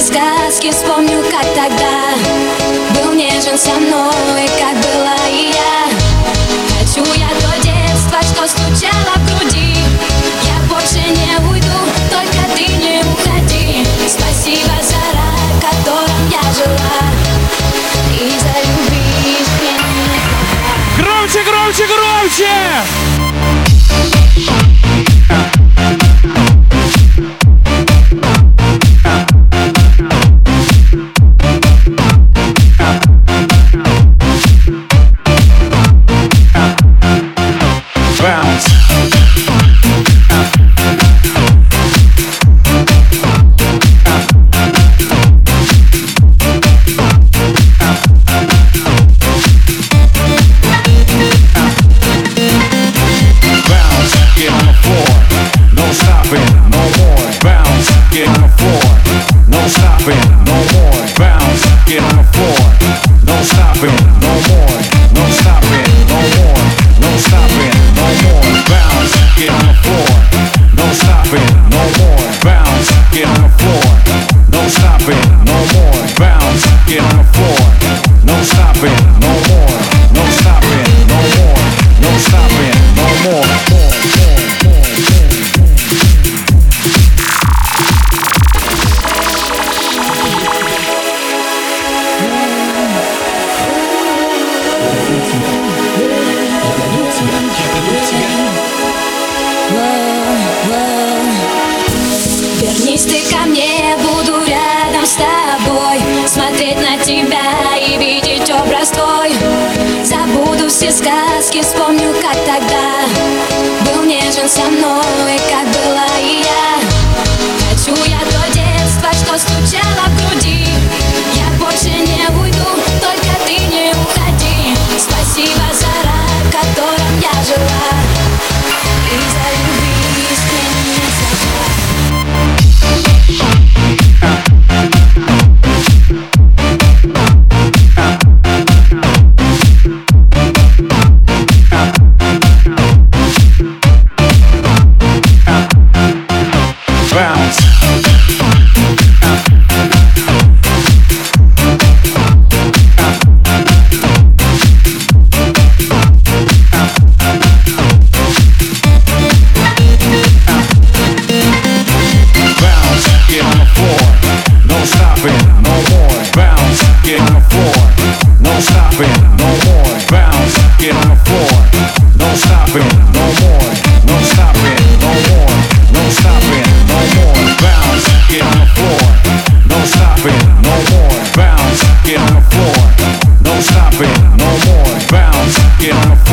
сказки, вспомню, как тогда был нежен со мной, как была и я. Хочу я то детство, что стучало в груди. Я больше не уйду, только ты не уходи. Спасибо за рай, в котором я жила, и за любви меня. Громче, громче, громче! Вернись ты ко мне, буду рядом с тобой, смотреть на тебя и видеть образ твой. Забуду все сказки, вспомню, как тогда был нежен со мной, как была и я. Хочу я то детство, что стучало в груди. Я больше не уйду, только ты не уходи. Спасибо за рай, в котором я жила, и за любви искренне сошла. Get on the